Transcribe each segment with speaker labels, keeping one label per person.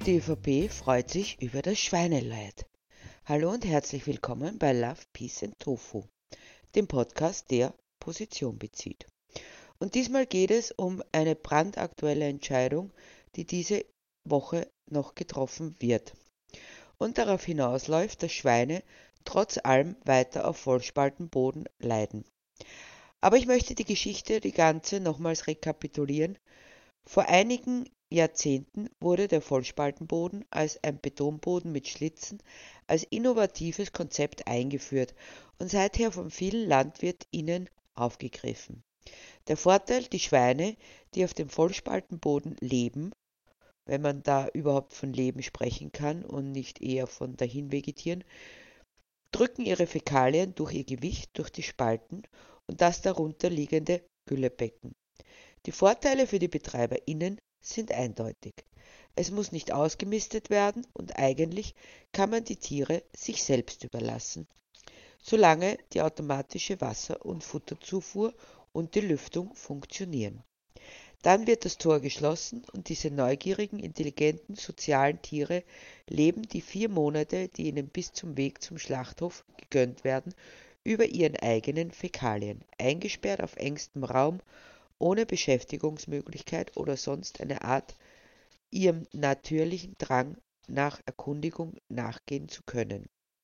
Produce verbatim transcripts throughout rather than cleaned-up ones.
Speaker 1: Die ÖVP freut sich über das Schweineleid. Hallo und herzlich willkommen bei Love, Peace and Tofu, dem Podcast, der Position bezieht. Und diesmal geht es um eine brandaktuelle Entscheidung, die diese Woche noch getroffen wird und darauf hinausläuft, dass Schweine trotz allem weiter auf Vollspaltenboden leiden. Aber ich möchte die Geschichte, die ganze, nochmals rekapitulieren. Vor einigen Jahrzehnten wurde der Vollspaltenboden als ein Betonboden mit Schlitzen als innovatives Konzept eingeführt und seither von vielen LandwirtInnen aufgegriffen. Der Vorteil: Die Schweine, die auf dem Vollspaltenboden leben, wenn man da überhaupt von Leben sprechen kann und nicht eher von dahinvegetieren, drücken ihre Fäkalien durch ihr Gewicht durch die Spalten und das darunter liegende Güllebecken. Die Vorteile für die BetreiberInnen sind eindeutig. Es muss nicht ausgemistet werden und eigentlich kann man die Tiere sich selbst überlassen, solange die automatische Wasser- und Futterzufuhr und die Lüftung funktionieren. Dann wird das Tor geschlossen und diese neugierigen, intelligenten, sozialen Tiere leben die vier Monate, die ihnen bis zum Weg zum Schlachthof gegönnt werden, über ihren eigenen Fäkalien, eingesperrt auf engstem Raum, ohne Beschäftigungsmöglichkeit oder sonst eine Art, ihrem natürlichen Drang nach Erkundigung nachgehen zu können.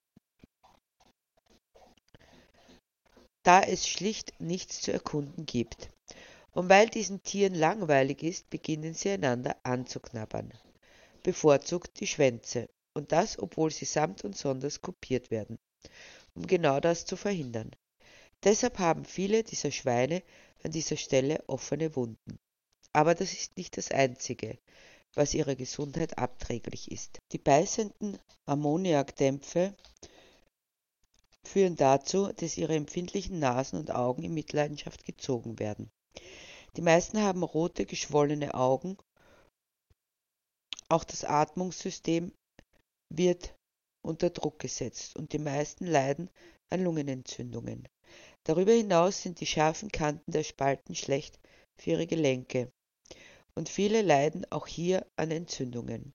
Speaker 1: Da es schlicht nichts zu erkunden gibt. Und weil diesen Tieren langweilig ist, beginnen sie einander anzuknabbern, bevorzugt die Schwänze, und das, obwohl sie samt und sonders kopiert werden, um genau das zu verhindern. Deshalb haben viele dieser Schweine an dieser Stelle offene Wunden. Aber das ist nicht das Einzige, was ihrer Gesundheit abträglich ist. Die beißenden Ammoniakdämpfe führen dazu, dass ihre empfindlichen Nasen und Augen in Mitleidenschaft gezogen werden. Die meisten haben rote, geschwollene Augen. Auch das Atmungssystem wird unter Druck gesetzt und die meisten leiden an Lungenentzündungen. Darüber hinaus sind die scharfen Kanten der Spalten schlecht für ihre Gelenke und viele leiden auch hier an Entzündungen.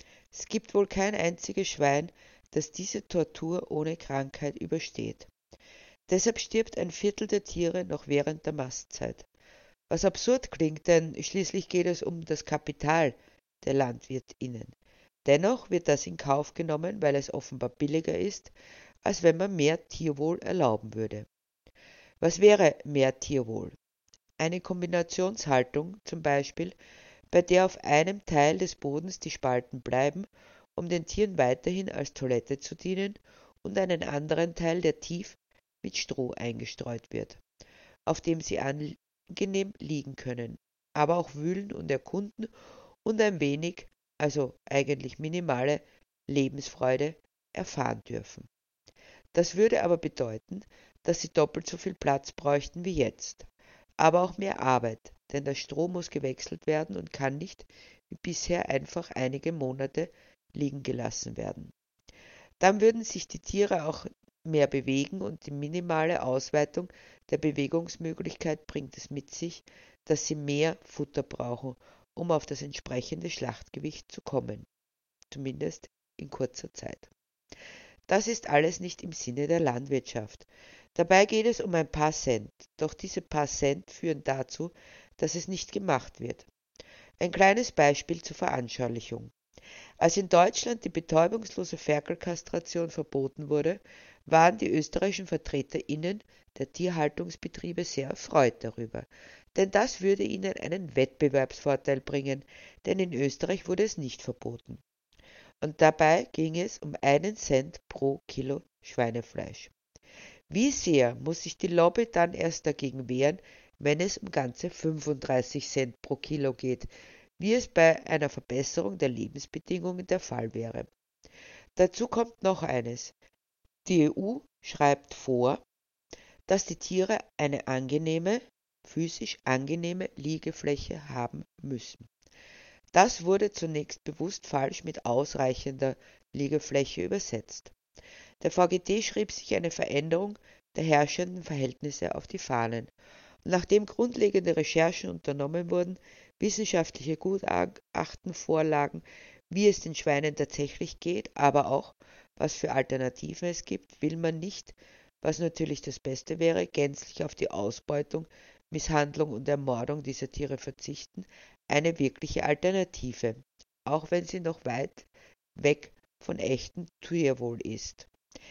Speaker 1: Es gibt wohl kein einziges Schwein, das diese Tortur ohne Krankheit übersteht. Deshalb stirbt ein Viertel der Tiere noch während der Mastzeit. Was absurd klingt, denn schließlich geht es um das Kapital der LandwirtInnen. Dennoch wird das in Kauf genommen, weil es offenbar billiger ist, als wenn man mehr Tierwohl erlauben würde. Was wäre mehr Tierwohl? Eine Kombinationshaltung zum Beispiel, bei der auf einem Teil des Bodens die Spalten bleiben, um den Tieren weiterhin als Toilette zu dienen, und einen anderen Teil, der tief mit Stroh eingestreut wird, auf dem sie angenehm liegen können, aber auch wühlen und erkunden und ein wenig, also eigentlich minimale Lebensfreude erfahren dürfen. Das würde aber bedeuten, dass sie doppelt so viel Platz bräuchten wie jetzt, aber auch mehr Arbeit, denn das Stroh muss gewechselt werden und kann nicht wie bisher einfach einige Monate liegen gelassen werden. Dann würden sich die Tiere auch mehr bewegen und die minimale Ausweitung der Bewegungsmöglichkeit bringt es mit sich, dass sie mehr Futter brauchen, um auf das entsprechende Schlachtgewicht zu kommen, zumindest in kurzer Zeit. Das ist alles nicht im Sinne der Landwirtschaft. Dabei geht es um ein paar Cent, doch diese paar Cent führen dazu, dass es nicht gemacht wird. Ein kleines Beispiel zur Veranschaulichung. Als in Deutschland die betäubungslose Ferkelkastration verboten wurde, waren die österreichischen VertreterInnen der Tierhaltungsbetriebe sehr erfreut darüber, denn das würde ihnen einen Wettbewerbsvorteil bringen, denn in Österreich wurde es nicht verboten. Und dabei ging es um einen Cent pro Kilo Schweinefleisch. Wie sehr muss sich die Lobby dann erst dagegen wehren, wenn es um ganze fünfunddreißig Cent pro Kilo geht, wie es bei einer Verbesserung der Lebensbedingungen der Fall wäre. Dazu kommt noch eines. Die E U schreibt vor, dass die Tiere eine angenehme, physisch angenehme Liegefläche haben müssen. Das wurde zunächst bewusst falsch mit ausreichender Liegefläche übersetzt. Der V G T schrieb sich eine Veränderung der herrschenden Verhältnisse auf die Fahnen. Und nachdem grundlegende Recherchen unternommen wurden, wissenschaftliche Gutachten vorlagen, wie es den Schweinen tatsächlich geht, aber auch, was für Alternativen es gibt, will man nicht, was natürlich das Beste wäre, gänzlich auf die Ausbeutung, Misshandlung und Ermordung dieser Tiere verzichten, eine wirkliche Alternative, auch wenn sie noch weit weg von echtem Tierwohl ist.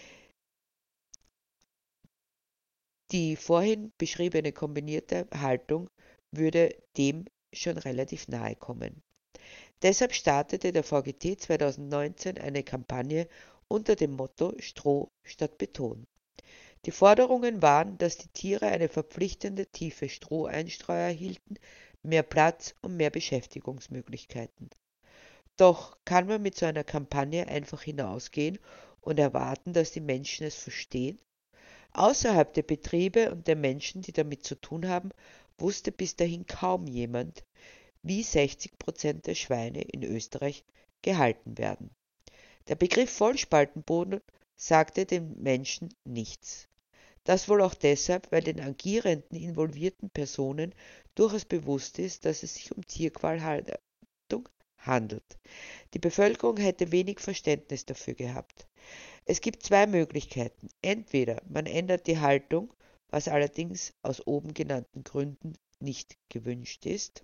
Speaker 1: Die vorhin beschriebene kombinierte Haltung würde dem schon relativ nahe kommen. Deshalb startete der V G T zweitausendneunzehn eine Kampagne unter dem Motto Stroh statt Beton. Die Forderungen waren, dass die Tiere eine verpflichtende tiefe Stroheinstreu erhielten, mehr Platz und mehr Beschäftigungsmöglichkeiten. Doch kann man mit so einer Kampagne einfach hinausgehen und erwarten, dass die Menschen es verstehen? Außerhalb der Betriebe und der Menschen, die damit zu tun haben, wusste bis dahin kaum jemand, wie sechzig Prozent der Schweine in Österreich gehalten werden. Der Begriff Vollspaltenboden sagte den Menschen nichts. Das wohl auch deshalb, weil den agierenden involvierten Personen durchaus bewusst ist, dass es sich um Tierqualhaltung handelt. Die Bevölkerung hätte wenig Verständnis dafür gehabt. Es gibt zwei Möglichkeiten. Entweder man ändert die Haltung, was allerdings aus oben genannten Gründen nicht gewünscht ist,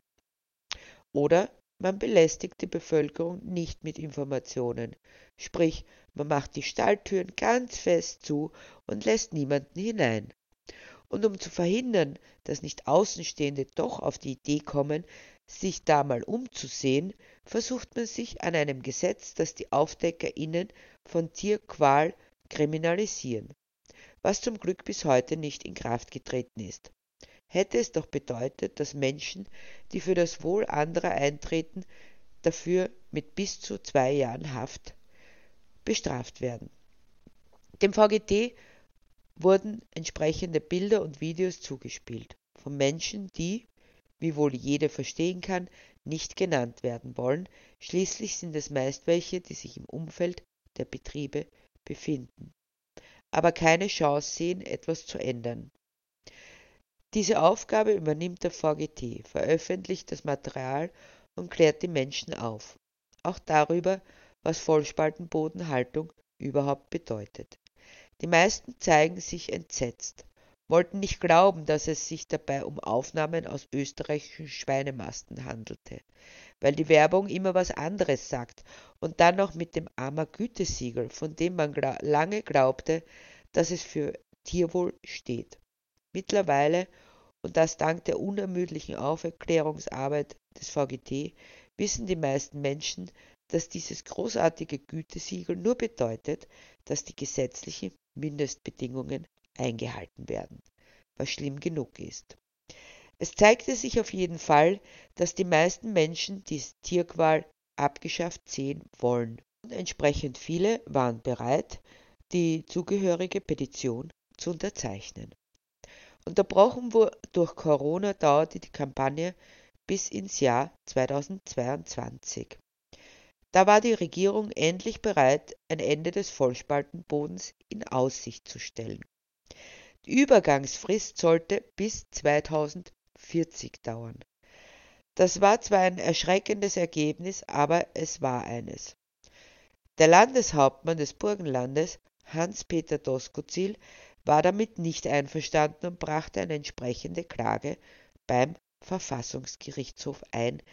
Speaker 1: oder man belästigt die Bevölkerung nicht mit Informationen, sprich man macht die Stalltüren ganz fest zu und lässt niemanden hinein. Und um zu verhindern, dass nicht Außenstehende doch auf die Idee kommen, sich da mal umzusehen, versucht man sich an einem Gesetz, das die AufdeckerInnen von Tierqual kriminalisieren, was zum Glück bis heute nicht in Kraft getreten ist. Hätte es doch bedeutet, dass Menschen, die für das Wohl anderer eintreten, dafür mit bis zu zwei Jahren Haft bestraft werden. Dem V G T wurden entsprechende Bilder und Videos zugespielt, von Menschen, die, wie wohl jede verstehen kann, nicht genannt werden wollen, schließlich sind es meist welche, die sich im Umfeld der Betriebe befinden, aber keine Chance sehen, etwas zu ändern. Diese Aufgabe übernimmt der V G T, veröffentlicht das Material und klärt die Menschen auf, auch darüber, was Vollspaltenbodenhaltung überhaupt bedeutet. Die meisten zeigen sich entsetzt, wollten nicht glauben, dass es sich dabei um Aufnahmen aus österreichischen Schweinemasten handelte, weil die Werbung immer was anderes sagt und dann noch mit dem A M A-Gütesiegel, von dem man gla- lange glaubte, dass es für Tierwohl steht. Mittlerweile, und das dank der unermüdlichen Aufklärungsarbeit des V G T, wissen die meisten Menschen, dass dieses großartige Gütesiegel nur bedeutet, dass die gesetzlichen Mindestbedingungen eingehalten werden, was schlimm genug ist. Es zeigte sich auf jeden Fall, dass die meisten Menschen die Tierqual abgeschafft sehen wollen. Und entsprechend viele waren bereit, die zugehörige Petition zu unterzeichnen. Unterbrochen wurde durch Corona dauerte die Kampagne bis ins Jahr zweitausendzweiundzwanzig. Da war die Regierung endlich bereit, ein Ende des Vollspaltenbodens in Aussicht zu stellen. Die Übergangsfrist sollte bis zweitausendvierzig dauern. Das war zwar ein erschreckendes Ergebnis, aber es war eines. Der Landeshauptmann des Burgenlandes, Hans-Peter Doskozil, war damit nicht einverstanden und brachte eine entsprechende Klage beim Verfassungsgerichtshof ein,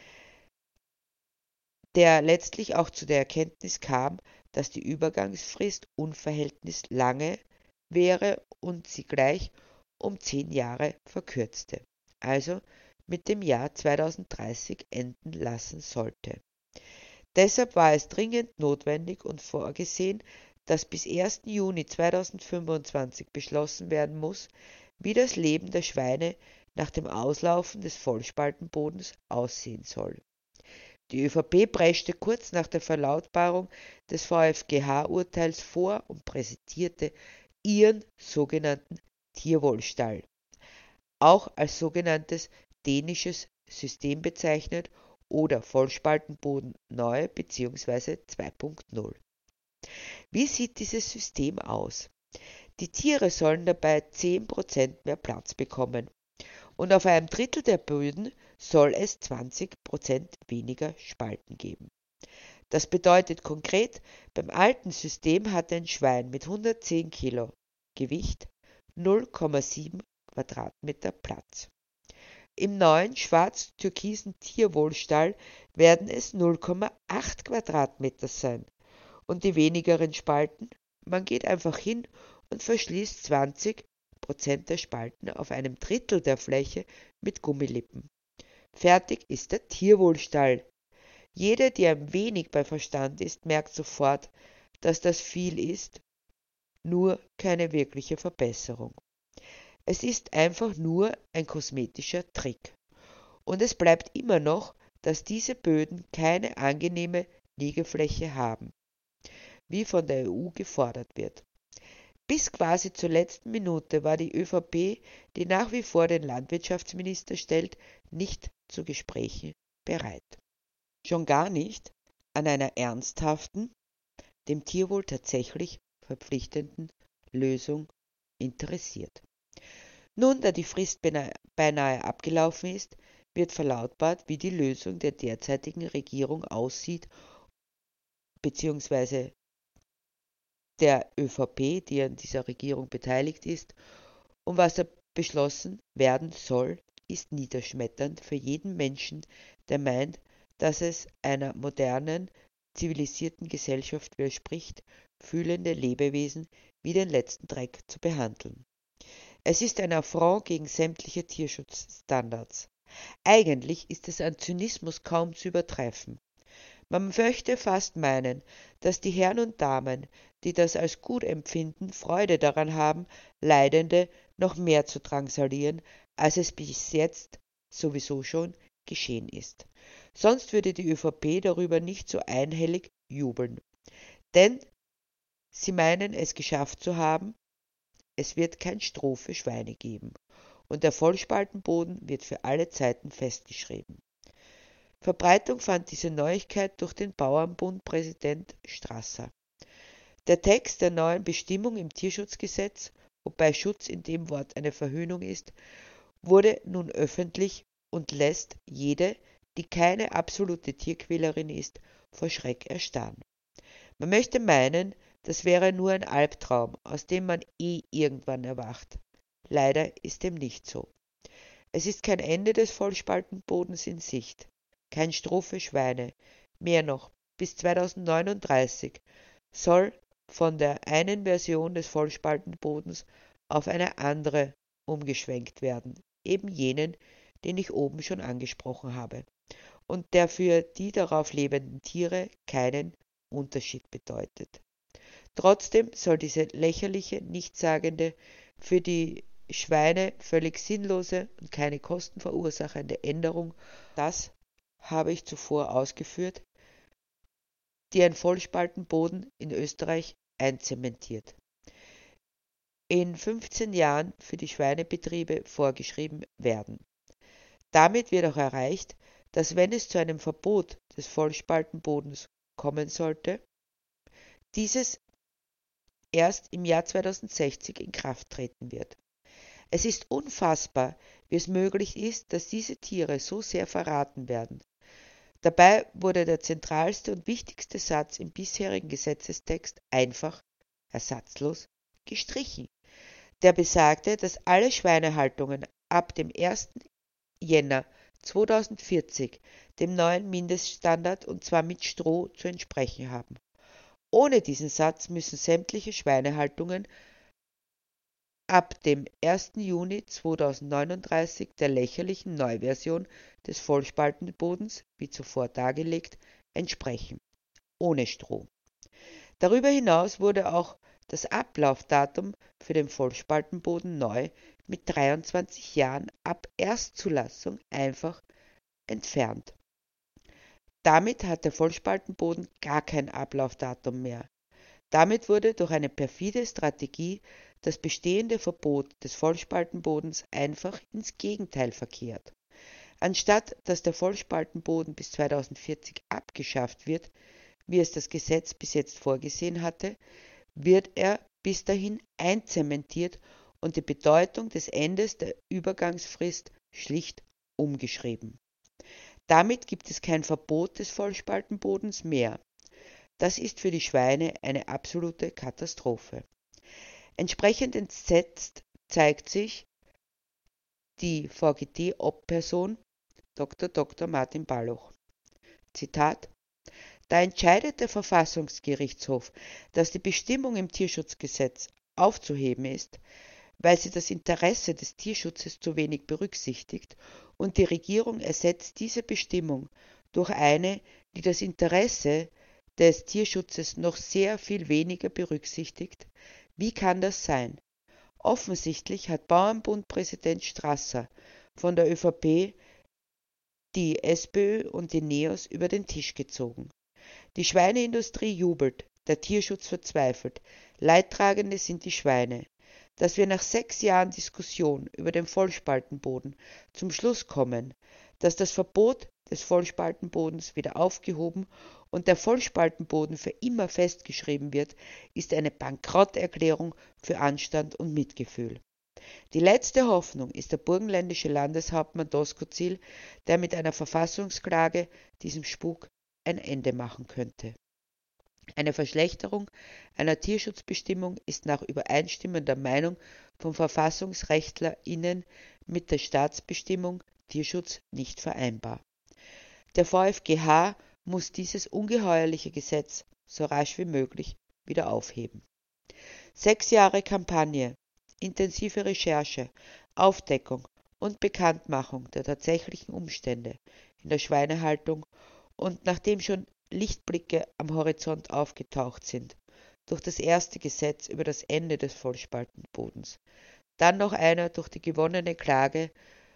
Speaker 1: der letztlich auch zu der Erkenntnis kam, dass die Übergangsfrist unverhältnismäßig lange wäre und sie gleich um zehn Jahre verkürzte, also mit dem Jahr zweitausenddreißig enden lassen sollte. Deshalb war es dringend notwendig und vorgesehen, dass bis ersten Juni zweitausendfünfundzwanzig beschlossen werden muss, wie das Leben der Schweine nach dem Auslaufen des Vollspaltenbodens aussehen soll. Die ÖVP preschte kurz nach der Verlautbarung des VfGH-Urteils vor und präsentierte ihren sogenannten Tierwohlstall, auch als sogenanntes dänisches System bezeichnet oder Vollspaltenboden neu bzw. zwei Punkt null. Wie sieht dieses System aus? Die Tiere sollen dabei zehn Prozent mehr Platz bekommen und auf einem Drittel der Böden soll es zwanzig Prozent weniger Spalten geben. Das bedeutet konkret, beim alten System hatte ein Schwein mit hundertzehn Kilo Gewicht null Komma sieben Quadratmeter Platz. Im neuen schwarz-türkisen Tierwohlstall werden es null Komma acht Quadratmeter sein. Und die wenigeren Spalten? Man geht einfach hin und verschließt zwanzig Prozent der Spalten auf einem Drittel der Fläche mit Gummilippen. Fertig ist der Tierwohlstall. Jeder, der ein wenig bei Verstand ist, merkt sofort, dass das viel ist, nur keine wirkliche Verbesserung. Es ist einfach nur ein kosmetischer Trick. Und es bleibt immer noch, dass diese Böden keine angenehme Liegefläche haben, wie von der E U gefordert wird. Bis quasi zur letzten Minute war die ÖVP, die nach wie vor den Landwirtschaftsminister stellt, nicht zu Gesprächen bereit. Schon gar nicht an einer ernsthaften, dem Tierwohl tatsächlich verpflichtenden Lösung interessiert. Nun, da die Frist beinahe abgelaufen ist, wird verlautbart, wie die Lösung der derzeitigen Regierung aussieht, beziehungsweise der ÖVP, die an dieser Regierung beteiligt ist, und was da beschlossen werden soll, ist niederschmetternd für jeden Menschen, der meint, dass es einer modernen, zivilisierten Gesellschaft widerspricht, fühlende Lebewesen wie den letzten Dreck zu behandeln. Es ist ein Affront gegen sämtliche Tierschutzstandards. Eigentlich ist es an Zynismus kaum zu übertreffen. Man möchte fast meinen, dass die Herren und Damen, die das als gut empfinden, Freude daran haben, Leidende noch mehr zu drangsalieren, als es bis jetzt sowieso schon geschehen ist. Sonst würde die ÖVP darüber nicht so einhellig jubeln. Denn sie meinen es geschafft zu haben, es wird kein Stroh für Schweine geben. Und der Vollspaltenboden wird für alle Zeiten festgeschrieben. Verbreitung fand diese Neuigkeit durch den Bauernbund-Präsident Strasser. Der Text der neuen Bestimmung im Tierschutzgesetz, wobei Schutz in dem Wort eine Verhöhnung ist, wurde nun öffentlich und lässt jede, die keine absolute Tierquälerin ist, vor Schreck erstarren. Man möchte meinen, das wäre nur ein Albtraum, aus dem man eh irgendwann erwacht. Leider ist dem nicht so. Es ist kein Ende des Vollspaltenbodens in Sicht, kein Stroh für Schweine. Mehr noch, bis zweitausendneununddreißig soll von der einen Version des Vollspaltenbodens auf eine andere umgeschwenkt werden, eben jenen, den ich oben schon angesprochen habe, und der für die darauf lebenden Tiere keinen Unterschied bedeutet. Trotzdem soll diese lächerliche, nichtssagende, für die Schweine völlig sinnlose und keine Kosten verursachende Änderung, das habe ich zuvor ausgeführt, die ein Vollspaltenboden in Österreich einzementiert, in fünfzehn Jahren für die Schweinebetriebe vorgeschrieben werden. Damit wird auch erreicht, dass, wenn es zu einem Verbot des Vollspaltenbodens kommen sollte, dieses erst im Jahr zweitausendsechzig in Kraft treten wird. Es ist unfassbar, wie es möglich ist, dass diese Tiere so sehr verraten werden. Dabei wurde der zentralste und wichtigste Satz im bisherigen Gesetzestext einfach, ersatzlos, gestrichen. Der besagte, dass alle Schweinehaltungen ab dem ersten Jänner zweitausendvierzig dem neuen Mindeststandard, und zwar mit Stroh, zu entsprechen haben. Ohne diesen Satz müssen sämtliche Schweinehaltungen ab dem ersten Juni zweitausendneununddreißig der lächerlichen Neuversion des Vollspaltenbodens, wie zuvor dargelegt, entsprechen, ohne Stroh. Darüber hinaus wurde auch das Ablaufdatum für den Vollspaltenboden neu mit dreiundzwanzig Jahren ab Erstzulassung einfach entfernt. Damit hat der Vollspaltenboden gar kein Ablaufdatum mehr. Damit wurde durch eine perfide Strategie das bestehende Verbot des Vollspaltenbodens einfach ins Gegenteil verkehrt. Anstatt dass der Vollspaltenboden bis zweitausendvierzig abgeschafft wird, wie es das Gesetz bis jetzt vorgesehen hatte, wird er bis dahin einzementiert und die Bedeutung des Endes der Übergangsfrist schlicht umgeschrieben. Damit gibt es kein Verbot des Vollspaltenbodens mehr. Das ist für die Schweine eine absolute Katastrophe. Entsprechend entsetzt zeigt sich die V G T-Obperson Doktor Doktor Martin Balloch. Zitat: Da entscheidet der Verfassungsgerichtshof, dass die Bestimmung im Tierschutzgesetz aufzuheben ist, weil sie das Interesse des Tierschutzes zu wenig berücksichtigt, und die Regierung ersetzt diese Bestimmung durch eine, die das Interesse des Tierschutzes noch sehr viel weniger berücksichtigt. Wie kann das sein? Offensichtlich hat Bauernbundpräsident Strasser von der ÖVP die SPÖ und die NEOS über den Tisch gezogen. Die Schweineindustrie jubelt, der Tierschutz verzweifelt, Leidtragende sind die Schweine. Dass wir nach sechs Jahren Diskussion über den Vollspaltenboden zum Schluss kommen, dass das Verbot des Vollspaltenbodens wieder aufgehoben und der Vollspaltenboden für immer festgeschrieben wird, ist eine Bankrotterklärung für Anstand und Mitgefühl. Die letzte Hoffnung ist der burgenländische Landeshauptmann Doskozil, der mit einer Verfassungsklage diesem Spuk ein Ende machen könnte. Eine Verschlechterung einer Tierschutzbestimmung ist nach übereinstimmender Meinung von VerfassungsrechtlerInnen mit der Staatsbestimmung Tierschutz nicht vereinbar. Der VfGH muss dieses ungeheuerliche Gesetz so rasch wie möglich wieder aufheben. Sechs Jahre Kampagne, intensive Recherche, Aufdeckung und Bekanntmachung der tatsächlichen Umstände in der Schweinehaltung, und nachdem schon Lichtblicke am Horizont aufgetaucht sind, durch das erste Gesetz über das Ende des Vollspaltenbodens, dann noch einer durch die gewonnene Klage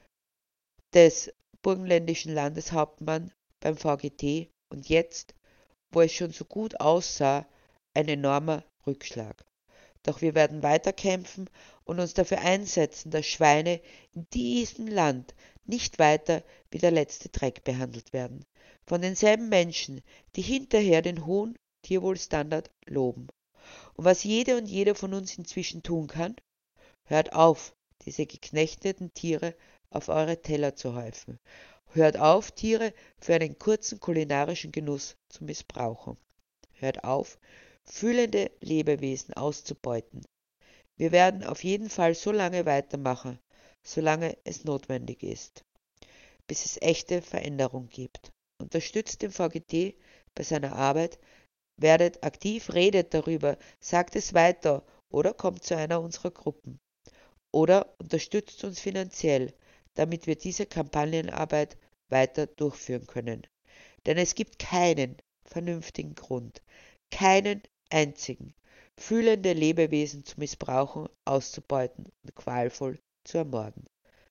Speaker 1: des burgenländischen Landeshauptmanns beim V G T und jetzt, wo es schon so gut aussah, ein enormer Rückschlag. Doch wir werden weiterkämpfen und uns dafür einsetzen, dass Schweine in diesem Land nicht weiter wie der letzte Dreck behandelt werden. Von denselben Menschen, die hinterher den hohen Tierwohlstandard loben. Und was jede und jeder von uns inzwischen tun kann: Hört auf, diese geknechteten Tiere auf eure Teller zu häufen. Hört auf, Tiere für einen kurzen kulinarischen Genuss zu missbrauchen. Hört auf, fühlende Lebewesen auszubeuten. Wir werden auf jeden Fall so lange weitermachen, solange es notwendig ist, bis es echte Veränderung gibt. Unterstützt den V G T bei seiner Arbeit, werdet aktiv, redet darüber, sagt es weiter oder kommt zu einer unserer Gruppen. Oder unterstützt uns finanziell, damit wir diese Kampagnenarbeit weiter durchführen können. Denn es gibt keinen vernünftigen Grund, keinen einzigen, fühlende Lebewesen zu missbrauchen, auszubeuten und qualvoll zu ermorden.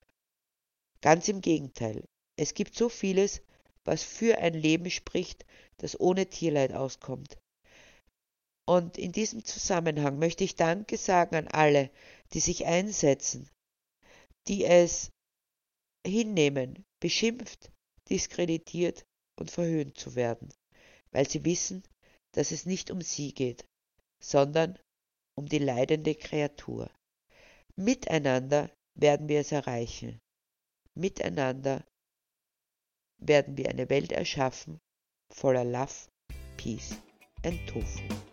Speaker 1: Ganz im Gegenteil, es gibt so vieles, was für ein Leben spricht, das ohne Tierleid auskommt. Und in diesem Zusammenhang möchte ich Danke sagen an alle, die sich einsetzen, die es hinnehmen, beschimpft, diskreditiert und verhöhnt zu werden, weil sie wissen, dass es nicht um sie geht, sondern um die leidende Kreatur. Miteinander werden wir es erreichen. Miteinander werden wir eine Welt erschaffen, voller Love, Peace and Tofu.